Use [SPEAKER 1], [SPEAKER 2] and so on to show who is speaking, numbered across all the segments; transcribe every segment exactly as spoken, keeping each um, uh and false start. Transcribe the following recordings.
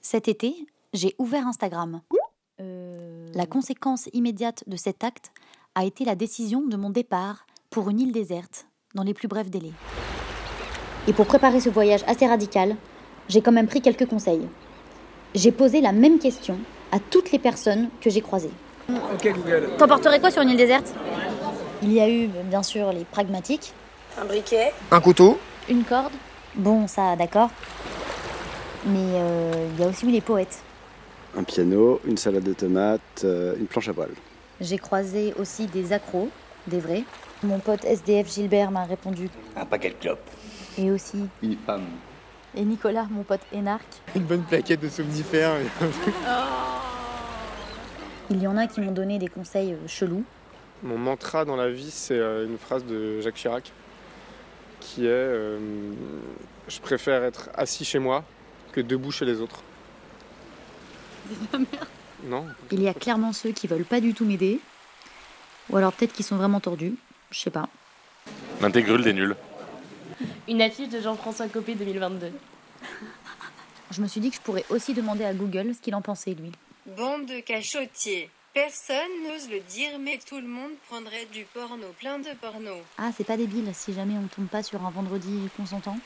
[SPEAKER 1] Cet été, j'ai ouvert Instagram. Euh... La conséquence immédiate de cet acte a été la décision de mon départ pour une île déserte, dans les plus brefs délais. Et pour préparer ce voyage assez radical, j'ai quand même pris quelques conseils. J'ai posé la même question à toutes les personnes que j'ai croisées.
[SPEAKER 2] Ok Google.
[SPEAKER 1] T'emporterais quoi sur une île déserte ? Il y a eu, bien sûr, les pragmatiques.
[SPEAKER 3] Un briquet.
[SPEAKER 2] Un couteau.
[SPEAKER 1] Une corde. Bon, ça, d'accord. Mais euh, il y a aussi eu les poètes.
[SPEAKER 4] Un piano, une salade de tomates, euh, une planche à voile.
[SPEAKER 1] J'ai croisé aussi des accros, des vrais. Mon pote S D F Gilbert m'a répondu.
[SPEAKER 5] Un paquet de clopes.
[SPEAKER 1] Et aussi.
[SPEAKER 5] Une femme.
[SPEAKER 1] Et Nicolas, mon pote énarque.
[SPEAKER 2] Une bonne plaquette de somnifères.
[SPEAKER 1] Il y en a qui m'ont donné des conseils euh, chelous.
[SPEAKER 6] Mon mantra dans la vie, c'est euh, une phrase de Jacques Chirac qui est euh, « Je préfère être assis chez moi que debout chez les autres. » Non.
[SPEAKER 1] Il y a clairement ceux qui veulent pas du tout m'aider. Ou alors peut-être qu'ils sont vraiment tordus. Je sais pas.
[SPEAKER 7] L'intégrule des nuls.
[SPEAKER 3] Une affiche de Jean-François Copé deux mille vingt-deux.
[SPEAKER 1] Je me suis dit que je pourrais aussi demander à Google ce qu'il en pensait, lui.
[SPEAKER 8] Bande de cachotiers. Personne n'ose le dire, mais tout le monde prendrait du porno, plein de porno.
[SPEAKER 1] Ah, c'est pas débile si jamais on tombe pas sur un vendredi consentant.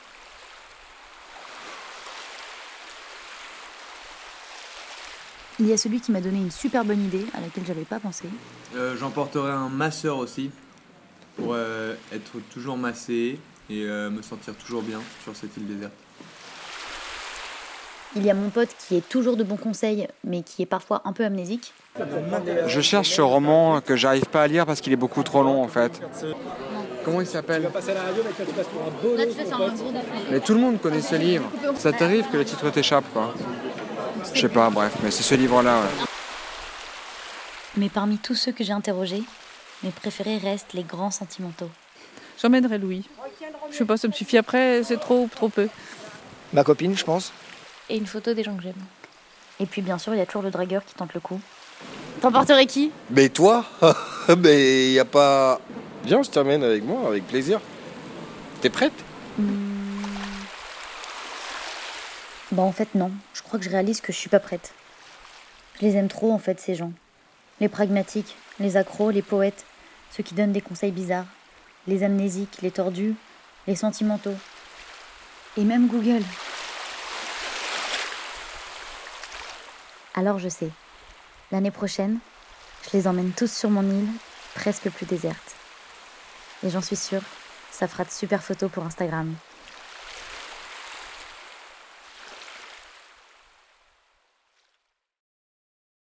[SPEAKER 1] Il y a celui qui m'a donné une super bonne idée à laquelle j'avais pas pensé.
[SPEAKER 9] Euh, j'emporterai un masseur aussi pour euh, être toujours massé et euh, me sentir toujours bien sur cette île déserte.
[SPEAKER 1] Il y a mon pote qui est toujours de bons conseils, mais qui est parfois un peu amnésique.
[SPEAKER 10] Je cherche ce roman que j'arrive pas à lire parce qu'il est beaucoup trop long en fait. Comment il s'appelle ? Mais tout le monde connaît ce livre. Ça t'arrive que le titre t'échappe, quoi. Je sais pas, bref, mais c'est ce livre-là, ouais.
[SPEAKER 1] Mais parmi tous ceux que j'ai interrogés, mes préférés restent les grands sentimentaux.
[SPEAKER 11] J'emmènerai Louis. Je sais pas, ça me suffit après, c'est trop ou trop peu.
[SPEAKER 2] Ma copine, je pense.
[SPEAKER 3] Et une photo des gens que j'aime.
[SPEAKER 1] Et puis bien sûr, il y a toujours le dragueur qui tente le coup. T'emporterais qui ?
[SPEAKER 12] Mais toi ? Mais y a pas... Viens, je t'emmène avec moi, avec plaisir. T'es prête ?
[SPEAKER 1] hmm... Bah en fait non, je crois que je réalise que je suis pas prête. Je les aime trop en fait ces gens. Les pragmatiques, les accros, les poètes, ceux qui donnent des conseils bizarres, les amnésiques, les tordus, les sentimentaux. Et même Google. Alors je sais, l'année prochaine, je les emmène tous sur mon île, presque plus déserte. Et j'en suis sûre, ça fera de super photos pour Instagram.